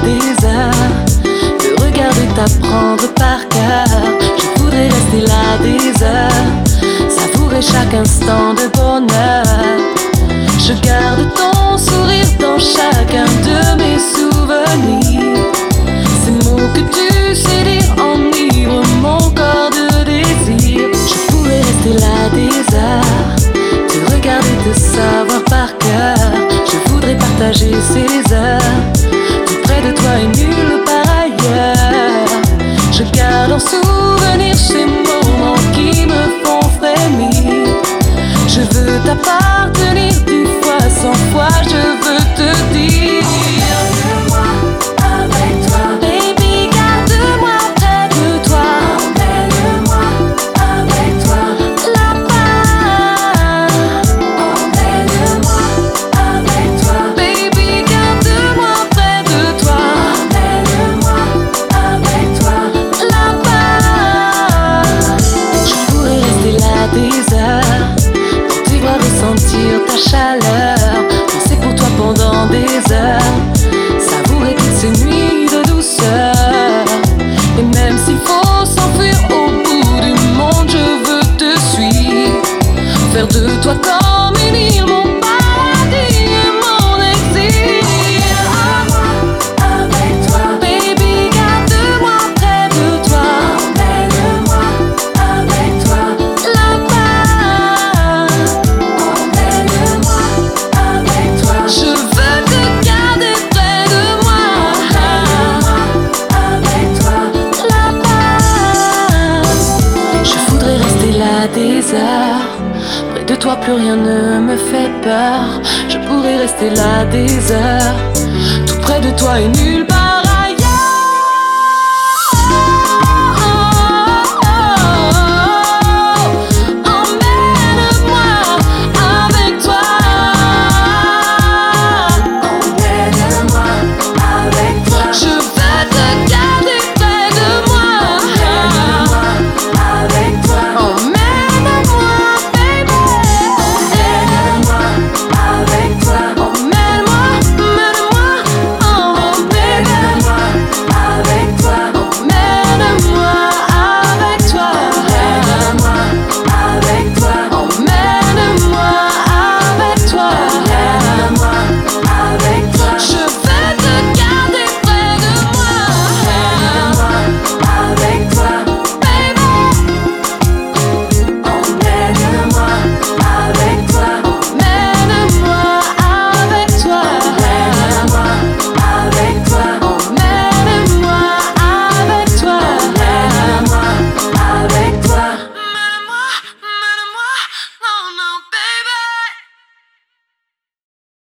des heures, te regarder t'apprendre par cœur. Je voudrais rester là des heures, savourer chaque instant de bonheur. Je garde ton sourire dans chacun de mes souvenirs. Ces mots que tu sais dire enivrent mon corps de désir. Je pourrais rester là des heures, te regarder, te savoir par cœur. Je voudrais partager ces heures, tout près de toi et nulle part ailleurs. Je garde en souvenir ces moments qui me font frémir. Je veux t'appartenir 10 fois, 100 fois, je veux te dire. Emmène-moi avec toi, baby, garde-moi près de toi. Emmène-moi avec toi, là-bas. Emmène-moi avec toi, baby, garde-moi près de toi. Emmène-moi avec toi, là-bas. Je pourrais rester là des heures, ressentir ta chaleur, penser pour toi pendant des heures, savourer toutes ces nuits de douceur. Et même s'il faut s'enfuir au bout du monde, je veux te suivre, faire de toi comme une île, mon paradis et mon exil. Emmène-moi avec toi, baby, garde-moi près de toi. Emmène-moi avec toi, là-bas. Je veux te garder près de moi. Avec toi, là-bas. Je voudrais rester là des heures, près de toi plus rien ne me fait peur. Je pourrais rester là des heures, tout près de toi et nulle part